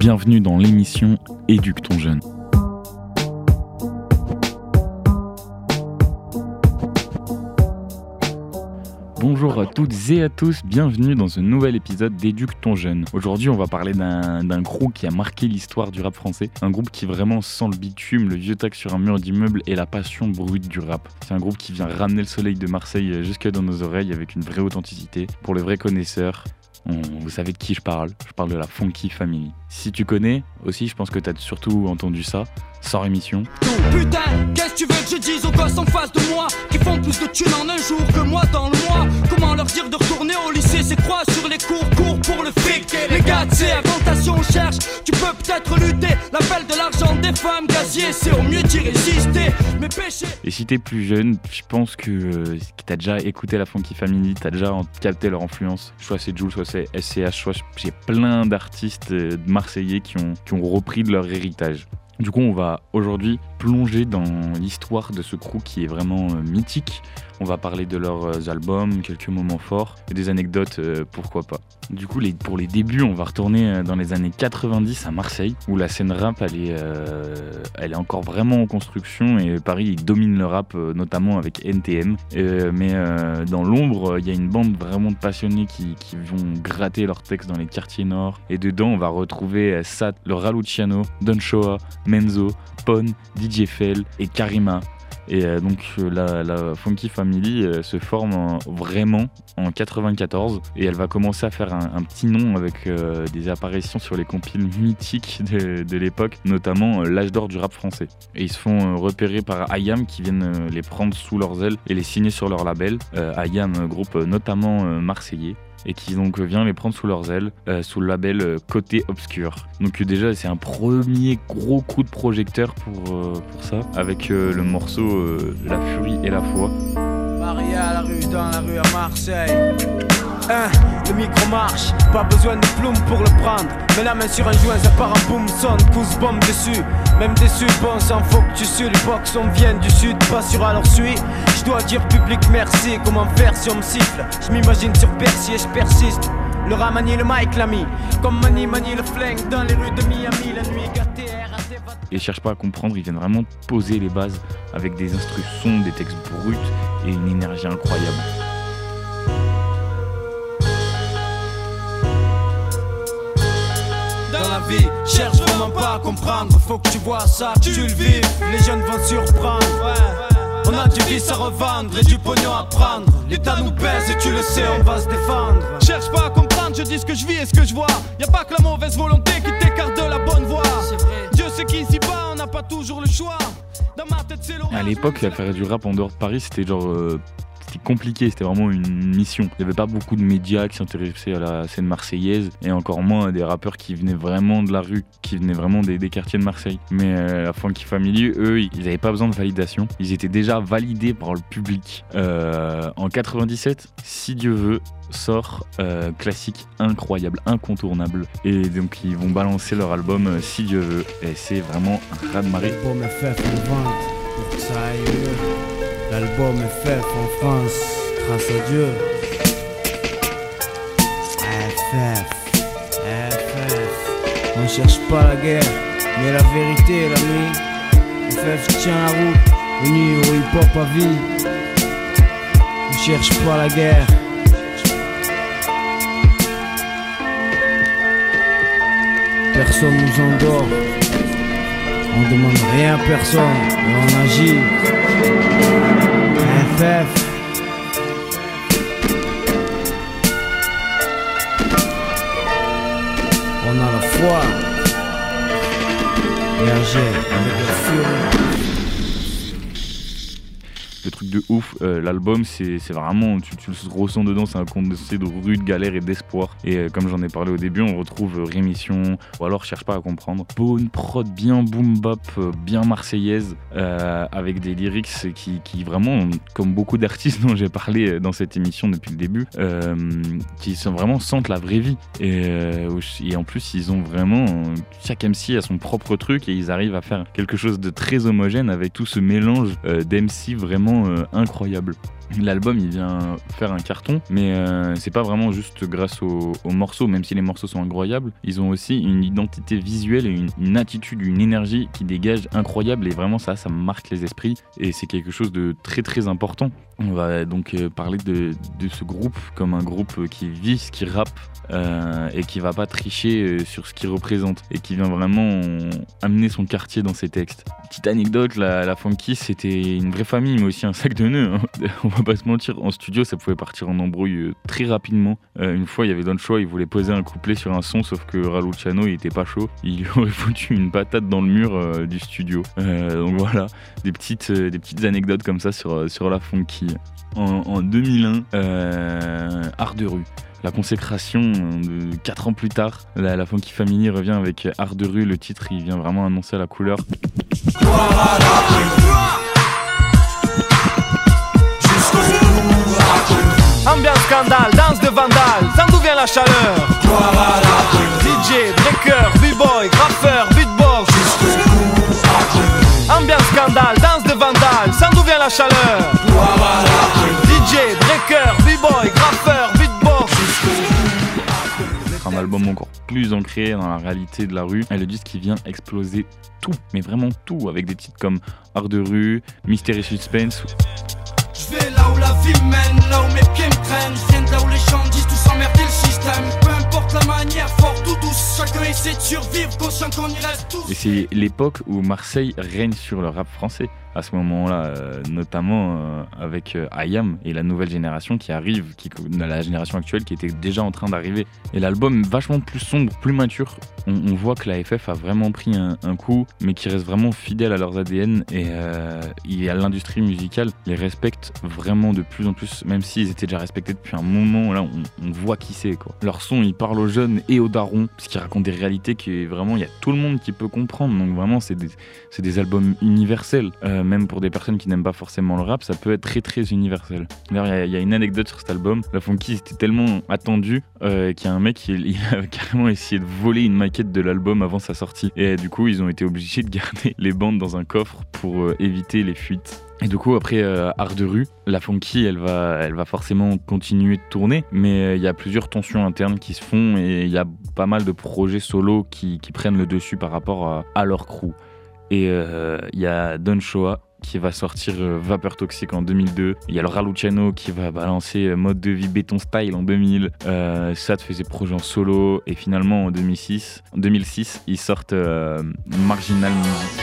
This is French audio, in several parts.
Bienvenue dans l'émission Éduque ton jeune. Bonjour à toutes et à tous, bienvenue dans ce nouvel épisode d'Éduque ton jeune. Aujourd'hui on va parler d'un groupe qui a marqué l'histoire du rap français. Un groupe qui vraiment sent le bitume, le vieux tac sur un mur d'immeuble et la passion brute du rap. C'est un groupe qui vient ramener le soleil de Marseille jusque dans nos oreilles avec une vraie authenticité. Pour les vrais connaisseurs, vous savez de qui je parle de la Funky Family. Si tu connais aussi, je pense que t'as surtout entendu ça, sans rémission. Putain, qu'est-ce que tu veux que je dise aux gosses en face de moi qui font plus de thunes en un jour que moi dans le mois? Comment leur dire de retourner au lycée? C'est quoi sur les cours pour le fric? Les gars, c'est augmentation, cherche. Tu peux peut-être lutter, l'appel de l'argent des femmes gazier, c'est au mieux d'y résister. Mes péchés. Et si t'es plus jeune, je pense que t'as déjà écouté la Funky Family, t'as déjà capté leur influence. Soit c'est Jul, soit c'est SCH, soit j'ai plein d'artistes marseillais qui ont repris de leur héritage. Du coup, on va aujourd'hui plonger dans l'histoire de ce crew qui est vraiment mythique. On va parler de leurs albums, quelques moments forts et des anecdotes, pourquoi pas. Du coup, pour les débuts, on va retourner dans les années 90 à Marseille, où la scène rap, elle est encore vraiment en construction et Paris, il domine le rap, notamment avec NTM. Mais dans l'ombre, il y a une bande vraiment de passionnés qui vont gratter leurs textes dans les quartiers nord. Et dedans, on va retrouver Sat, le Raluciano, Don Shoah, Menzo, Pon, DJ Fell et Karima. Et donc la Funky Family se forme vraiment en 94 et elle va commencer à faire un petit nom avec des apparitions sur les compiles mythiques de l'époque, notamment l'âge d'or du rap français. Et ils se font repérer par IAM qui viennent les prendre sous leurs ailes et les signer sur leur label. IAM, groupe notamment marseillais, et qui donc vient les prendre sous leurs ailes, sous le label Côté Obscur. Donc déjà c'est un premier gros coup de projecteur pour ça, avec le morceau La Furie et la Foi. Maria, la rue dans la rue à Marseille. Le micro marche, pas besoin de plume pour le prendre. Mets la main sur un joint, ça part en boom, sonne, pousse bombe dessus. Même déçu, bon sang, faut que tu sues. Les box, on vient du sud, pas sur alors suis. Je dois dire public merci, comment faire si on me siffle? Je m'imagine sur Percy et je persiste. Le rat manie le mic, l'ami. Comme manie le flingue dans les rues de Miami. La nuit gâtée, RAT. Et cherche pas à comprendre, ils viennent vraiment poser les bases avec des instrus sons, des textes bruts et une énergie incroyable. Dans la vie, cherche vraiment pas à comprendre. Faut que tu vois ça, que tu le vives. Les jeunes vont surprendre. On a du vice à revendre et du pognon à prendre. L'État nous pèse et tu le sais, on va se défendre. Cherche pas à comprendre, je dis ce que je vis et ce que je vois. Y'a pas que la mauvaise volonté qui t'écarte de la bonne voie. Dieu sait qu'ici bas, on n'a pas toujours le choix. Dans ma tête, c'est l'orage. À l'époque, faire du rap en dehors de Paris, c'était c'était compliqué, c'était vraiment une mission. Il n'y avait pas beaucoup de médias qui s'intéressaient à la scène marseillaise et encore moins des rappeurs qui venaient vraiment de la rue, qui venaient vraiment des quartiers de Marseille. Mais la Funky Family, eux, ils n'avaient pas besoin de validation. Ils étaient déjà validés par le public. En 97, Si Dieu veut sort, classique incroyable, incontournable. Et donc ils vont balancer leur album Si Dieu veut. Et c'est vraiment un raz-de-marée. L'album FF en vente pour que ça aille mieux. L'album FF en France, grâce à Dieu. FF, on cherche pas la guerre, mais la vérité, l'ami. FF tient la route, venu au hip-hop à vie. On cherche pas la guerre. Personne nous endort. On demande rien à personne, mais on agit. FF. On a la foi et agir avec la furie. Le truc de ouf, l'album c'est vraiment, tu le ressens dedans, c'est un condensé de rude galère et d'espoir. Et comme j'en ai parlé au début, on retrouve Rémission, ou alors Cherche pas à comprendre. Bonne prod, bien boom bap, bien marseillaise, avec des lyrics qui vraiment, comme beaucoup d'artistes dont j'ai parlé dans cette émission depuis le début, qui sont vraiment sentent la vraie vie. Et en plus, ils ont vraiment, chaque MC a son propre truc et ils arrivent à faire quelque chose de très homogène avec tout ce mélange d'MC vraiment incroyable. L'album il vient faire un carton, mais c'est pas vraiment juste grâce aux morceaux, même si les morceaux sont incroyables. Ils ont aussi une identité visuelle et une attitude, une énergie qui dégage incroyable, et vraiment ça marque les esprits, et c'est quelque chose de très très important. On va donc parler de ce groupe comme un groupe qui vit ce qu'il rappe, et qui va pas tricher sur ce qu'il représente, et qui vient vraiment amener son quartier dans ses textes. Petite anecdote, la Funky c'était une vraie famille, mais aussi un sac de nœuds, hein. On va pas se mentir, en studio ça pouvait partir en embrouille très rapidement. Une fois il y avait Don Choix, il voulait poser un couplet sur un son, sauf que Raluciano il était pas chaud, il lui aurait foutu une patate dans le mur du studio. Donc voilà, des petites anecdotes comme ça sur la Funky. En 2001, Art de rue. La consécration de 4 ans plus tard, la Funky Family revient avec Art de rue. Le titre, il vient vraiment annoncer la couleur. Ambiance scandale, danse de vandale, sans d'où vient la chaleur. DJ, breaker, b-boy, graffeur, beatbox. Ambiance scandale, danse de vandale, sans d'où vient la chaleur. DJ, breaker, b-boy, graffeur, beatbox. Un album encore plus ancré dans la réalité de la rue, et le disque qui vient exploser tout, mais vraiment tout, avec des titres comme Art de rue, Mystère et Suspense. Je vais là où la vie mène, là où mes pieds me traînent. Je viens de là où les gens disent tous emmerder le système. Peu importe la manière, fort ou douce, chacun essaie de survivre, conscient qu'on y reste tous. Et c'est l'époque où Marseille règne sur le rap français. À ce moment-là, notamment avec IAM et la nouvelle génération qui arrive, la génération actuelle qui était déjà en train d'arriver. Et l'album vachement plus sombre, plus mature. On voit que la FF a vraiment pris un coup, mais qui reste vraiment fidèle à leurs ADN, et à l'industrie musicale les respecte vraiment de plus en plus, même s'ils étaient déjà respectés depuis un moment. Là, on voit qui c'est, quoi. Leur son, il parle aux jeunes et aux darons, parce qu'ils racontent des réalités que vraiment il y a tout le monde qui peut comprendre. Donc vraiment, c'est des albums universels. Même pour des personnes qui n'aiment pas forcément le rap, ça peut être très très universel. D'ailleurs, il y a une anecdote sur cet album. La Funky, c'était tellement attendu qu'il y a un mec, il a carrément essayé de voler une maquette de l'album avant sa sortie. Et du coup, ils ont été obligés de garder les bandes dans un coffre pour éviter les fuites. Et du coup, après Art de rue, la Funky, elle va forcément continuer de tourner, mais il y a plusieurs tensions internes qui se font, et il y a pas mal de projets solo qui prennent le dessus par rapport à leur crew. Et il y a Don Choix qui va sortir Vapeur Toxique en 2002. Il y a le Raluciano qui va balancer Mode de vie Béton Style en 2000. Sad fait ses projets en solo. Et finalement en 2006, ils sortent Marginal Music.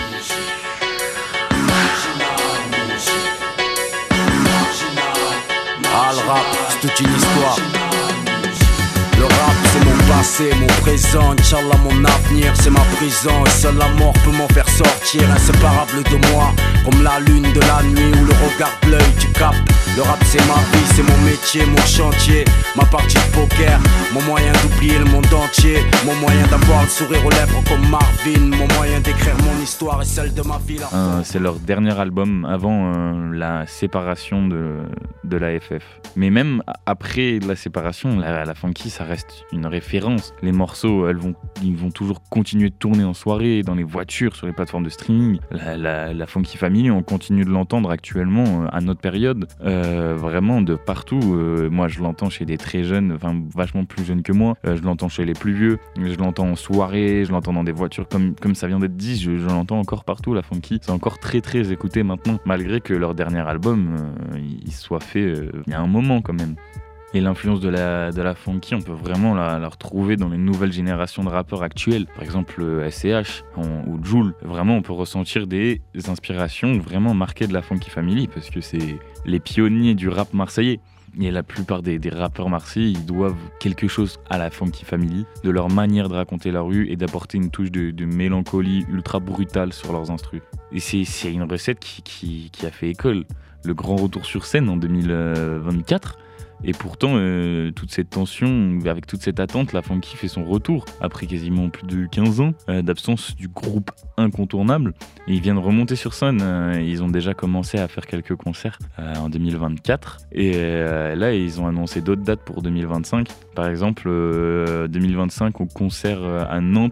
Ah, le rap, c'est toute une histoire. Le rap c'est mon passé, mon présent, Inch'Allah mon avenir, c'est ma prison. Et seule la mort peut m'en faire sortir, inséparable de moi, comme la lune de la nuit ou le regard de l'œil, tu captes. Le rap c'est ma vie, c'est mon métier, mon chantier, ma partie de poker, mon moyen d'oublier le monde entier, mon moyen d'avoir le sourire aux lèvres comme Marvin, mon moyen d'écrire mon histoire et celle de ma vie. C'est leur dernier album avant la séparation de la FF. Mais même après la séparation, la Funky, ça reste une référence. Les morceaux, ils vont toujours continuer de tourner en soirée, dans les voitures, sur les plateformes de streaming. La Funky Family, on continue de l'entendre actuellement à notre période, vraiment de partout. Moi, je l'entends chez des très jeunes, enfin vachement plus jeunes que moi. Je l'entends chez les plus vieux. Je l'entends en soirée, je l'entends dans des voitures, comme ça vient d'être dit. Je l'entends encore partout, la Funky. C'est encore très très écouté maintenant, malgré que leur dernier album, il soit fait il y a un moment quand même. Et l'influence de la Funky, on peut vraiment la retrouver dans les nouvelles générations de rappeurs actuels. Par exemple, SCH ou Jul. Vraiment, on peut ressentir des inspirations vraiment marquées de la Funky Family, parce que c'est les pionniers du rap marseillais. Et la plupart des rappeurs marseillais, ils doivent quelque chose à la Funky Family, de leur manière de raconter la rue et d'apporter une touche de mélancolie ultra brutale sur leurs instrus. Et c'est une recette qui a fait école. Le grand retour sur scène en 2024. Et pourtant, toute cette tension, avec toute cette attente, la Funky fait son retour après quasiment plus de 15 ans d'absence du groupe incontournable. Et ils viennent remonter sur scène. Ils ont déjà commencé à faire quelques concerts en 2024. Et là, ils ont annoncé d'autres dates pour 2025. Par exemple, 2025 au concert à Nantes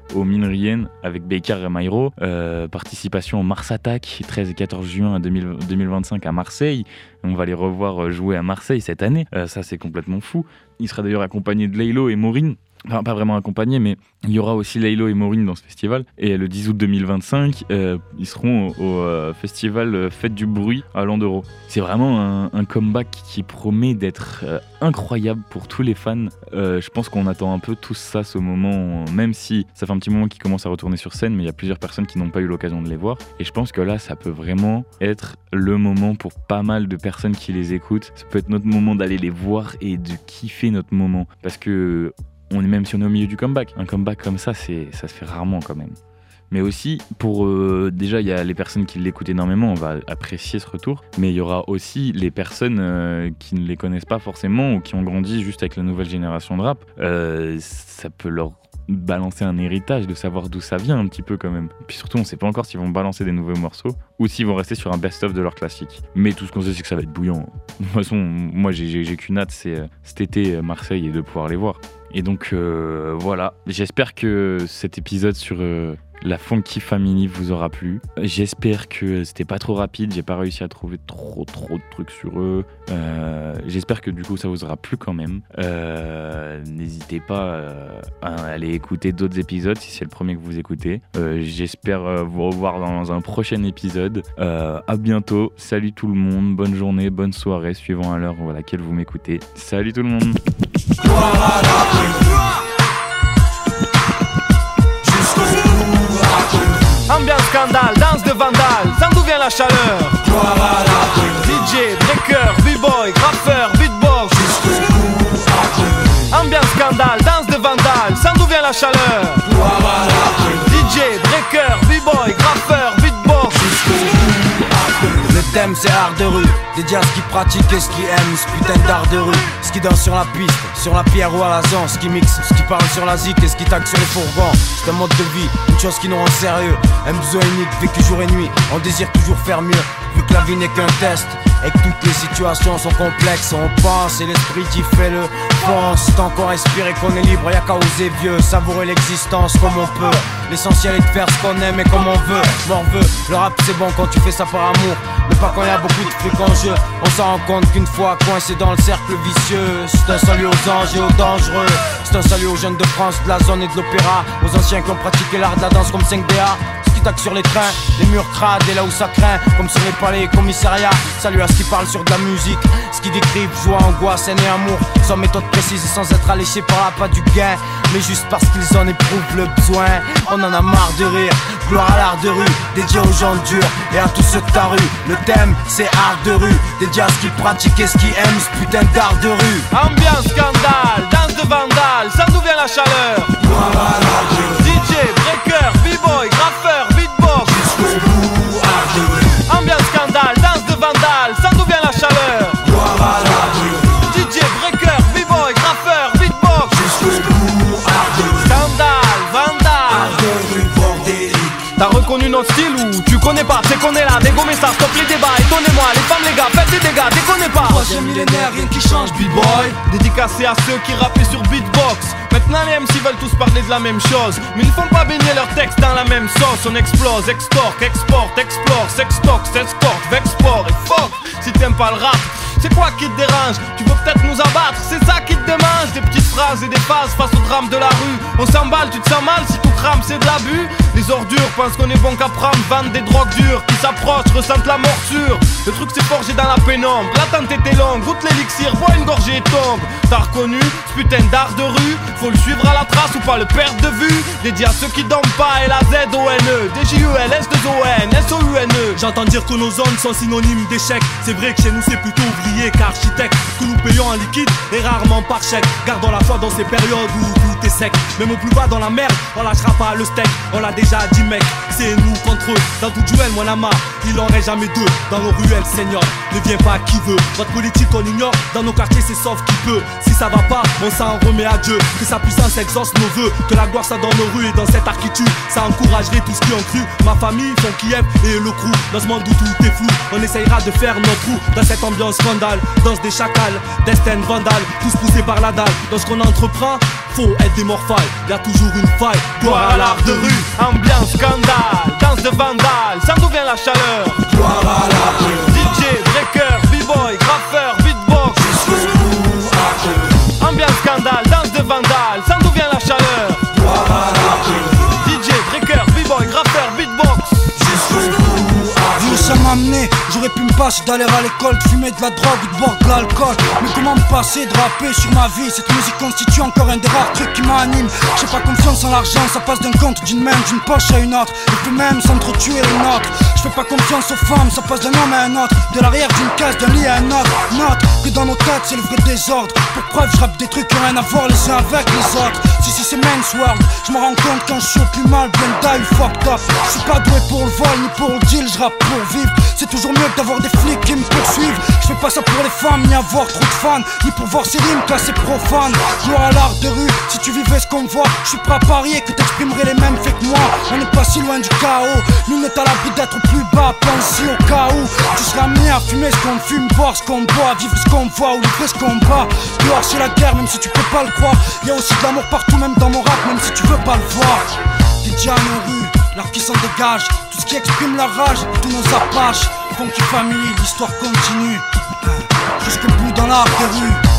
aux Mineriennes avec Baker et Myro. Participation au Mars Attack, 13 et 14 juin 2025 à Marseille. On va les revoir jouer à Marseille cette année. Ça, c'est complètement fou. Il sera d'ailleurs accompagné de Laylo et Maureen. Enfin, pas vraiment accompagné, mais il y aura aussi Laylo et Maureen dans ce festival. Et le 10 août 2025, ils seront au festival Fête du Bruit à Landerneau. C'est vraiment un comeback qui promet d'être incroyable pour tous les fans. Je pense qu'on attend un peu tous ça, ce moment, même si ça fait un petit moment qu'ils commencent à retourner sur scène, mais il y a plusieurs personnes qui n'ont pas eu l'occasion de les voir. Et je pense que là, ça peut vraiment être le moment pour pas mal de personnes qui les écoutent. Ça peut être notre moment d'aller les voir et de kiffer notre moment. Parce que on est même si on est au milieu du comeback. Un comeback comme ça, ça se fait rarement quand même. Mais aussi, pour déjà, il y a les personnes qui l'écoutent énormément, on va apprécier ce retour. Mais il y aura aussi les personnes qui ne les connaissent pas forcément ou qui ont grandi juste avec la nouvelle génération de rap. Ça peut leur balancer un héritage de savoir d'où ça vient un petit peu quand même. Puis surtout, on ne sait pas encore s'ils vont balancer des nouveaux morceaux ou s'ils vont rester sur un best-of de leur classique. Mais tout ce qu'on sait, c'est que ça va être bouillant. De toute façon, moi, j'ai qu'une hâte, c'est cet été Marseille et de pouvoir les voir. Et donc voilà, j'espère que cet épisode sur la Funky Family vous aura plu. J'espère que c'était pas trop rapide, j'ai pas réussi à trouver trop de trucs sur eux. J'espère que du coup ça vous aura plu quand même. N'hésitez pas à aller écouter d'autres épisodes si c'est le premier que vous écoutez. J'espère vous revoir dans un prochain épisode. À bientôt, salut tout le monde, bonne journée, bonne soirée suivant à l'heure à laquelle vous m'écoutez. Salut tout le monde. Ambiance scandale, danse de vandale, sans d'où vient la chaleur. DJ, breaker, b-boy, graffeur, beatbox. Ambiance scandale, danse de vandale, sans d'où vient la chaleur. DJ, breaker, b-boy, graffeur, beatbox. Le thème c'est art de rue, dédié à ce qui pratique et ce qui aime, ce putain d'art de rue. Ce qui danse sur la piste, sur la pierre ou à la zone, ce qui mixe, ce qui parle sur la zik et ce qui tague sur les fourgons. C'est un mode de vie, une chose qui nous rend sérieux. Un besoin unique, vécu jour et nuit, on désire toujours faire mieux. Vu que la vie n'est qu'un test et que toutes les situations sont complexes, on pense et l'esprit qui fait le pense. Tant qu'on respire et qu'on est libre, y'a qu'à oser vieux, savourer l'existence comme on peut. L'essentiel est de faire ce qu'on aime et comme on veut. Morveux, le rap c'est bon quand tu fais ça par amour, mais pas quand y'a beaucoup de trucs en jeu. On s'en rend compte qu'une fois coincé dans le cercle vicieux. C'est un salut aux anges et aux dangereux. C'est un salut aux jeunes de France, de la zone et de l'opéra. Aux anciens qui ont pratiqué l'art de la danse comme 5DA. Tac sur les trains, les murs crades et là où ça craint, comme sur les palais et commissariats. Salut à ce qui parle sur de la musique, ce qui décrivent joie, angoisse, haine et amour, sans méthode précise et sans être alléché par la pas du gain, mais juste parce qu'ils en éprouvent le besoin. On en a marre de rire, gloire à l'art de rue, dédié aux gens durs et à tous ceux de ta rue. Le thème c'est art de rue, dédié à ce qui pratique et ce qui aime, ce putain d'art de rue. Ambiance scandale, danse de vandale, sans d'où vient la chaleur. DJ, breaker, b-boy, graffeur, beatbox. Ambiance scandale, danse de vandale, sans d'où vient la chaleur. DJ, breaker, b-boy, graffeur, beatbox. Scandale, vandale. T'as reconnu notre style ou tu connais pas? C'est qu'on est là, dégommez ça, stop les débats, étonnez-moi, les femmes les gars, faites des dégâts, déconnez pas. Troisième millénaire, rien qui change, b-boy. Dédicacé à ceux qui rappaient sur beatbox. Maintenant les MC veulent tous parler de la même chose, mais ils ne font pas baigner leurs textes dans la même sauce. On explose, extorque, exporte, explore, sextoque, s'escorte, vexport et fuck. Si t'aimes pas le rap, c'est quoi qui te dérange? Tu veux peut-être nous abattre, c'est ça qui te démange. Des petites phrases et des phases face au drame de la rue. On s'emballe, tu te sens mal si tout crame, c'est de l'abus. Les ordures pensent qu'on est bon qu'à prendre, vendent des drogues dures. Qui s'approchent, ressentent la morsure. Le truc c'est forgé dans la pénombre. L'attente était longue, goûte l'élixir, bois une gorgée et tombe. T'as reconnu ce putain d'art de rue? Faut le suivre à la trace ou pas le perdre de vue. Dédié à ceux qui dorment pas, L-A-Z-O-N-E D-J-U-L, S-2-O-N, S-O-U-N-E. J'entends dire que nos zones sont synonymes d'échec. C'est vrai que chez nous c'est plutôt ouvrier qu'architecte, que nous payons en liquide et rarement par chèque. Gardons la foi dans ces périodes où tout est sec. Même au plus bas dans la merde, on lâchera pas le steak. On l'a déjà dit mec, c'est nous contre eux. Dans tout duel, mon ama, il en reste jamais deux. Dans nos ruelles, Seigneur, ne viens pas qui veut. Votre politique on ignore, dans nos quartiers c'est sauf qui peut. Si ça va pas, on s'en remet à Dieu. Que sa puissance exauce nos vœux, que la gloire soit dans nos rues et dans cette architecture. Ça encouragerait tout ce qui ont cru. Ma famille, son Kiev et le crew. Dans ce monde où tout est flou, on essayera de faire notre trou. Dans cette ambiance scandale, danse des chacals, destin vandale, tous poussés par la dalle. Dans ce qu'on entreprend, Faut être des morphales, y'a toujours une faille. Gloire à l'art de rue. Ambiance scandale, danse de vandale, ça d'où vient la chaleur. Gloire à la rue. DJ, breaker, b-boy, graffeur, beatbox. Ambiance scandale, danse de vandale, ça d'où vient la chaleur. Gloire à la rue. DJ, breaker, b-boy, graffeur, beatbox. Vu où ça m'a amené, j'aurais pu me passer d'aller à l'école, de fumer de la drogue ou de boire de l'alcool. Mais comment me passer de rapper sur ma vie? Cette musique constitue encore un des rares trucs qui m'anime. J'ai pas confiance en l'argent, ça passe d'un compte d'une main, d'une poche à une autre. Et puis même s'entretuer les nôtres. Je fais pas confiance aux femmes, ça passe d'un homme à un autre. De l'arrière d'une case, d'un lit à un autre. Note que dans nos têtes c'est le vrai désordre. Pour preuve je rappe des trucs qui ont rien à voir les uns avec les autres. Si c'est Men's World, je me rends compte quand je suis au plus mal, bien die, fucked up. Je suis pas doué pour le vol ni pour le deal, je rappe pour vivre. C'est toujours mieux que d'avoir des flics qui me poursuivent. Je fais pas ça pour les femmes, ni avoir trop de fans, ni pour voir ces rimes classées profanes. Gloire à l'art de rue, si tu vivais ce qu'on voit, je suis prêt à parier que t'exprimerais les mêmes faits que moi. On n'est pas si loin du chaos, nous n'est à l'abri d'être plus bas. Pense-y au cas où tu seras amené à fumer ce qu'on fume, boire ce qu'on boit, vivre ce qu'on voit ou livrer ce qu'on bat. Dehors c'est la guerre, même si tu peux pas le croire. Y'a aussi de l'amour partout, même dans mon rap, même si tu veux pas le voir. DJ à nos rues, l'art qui s'en dégage, tout ce qui exprime la rage, tous nos apaches. Funky Family, l'histoire continue jusqu'au bout dans l'art de rue.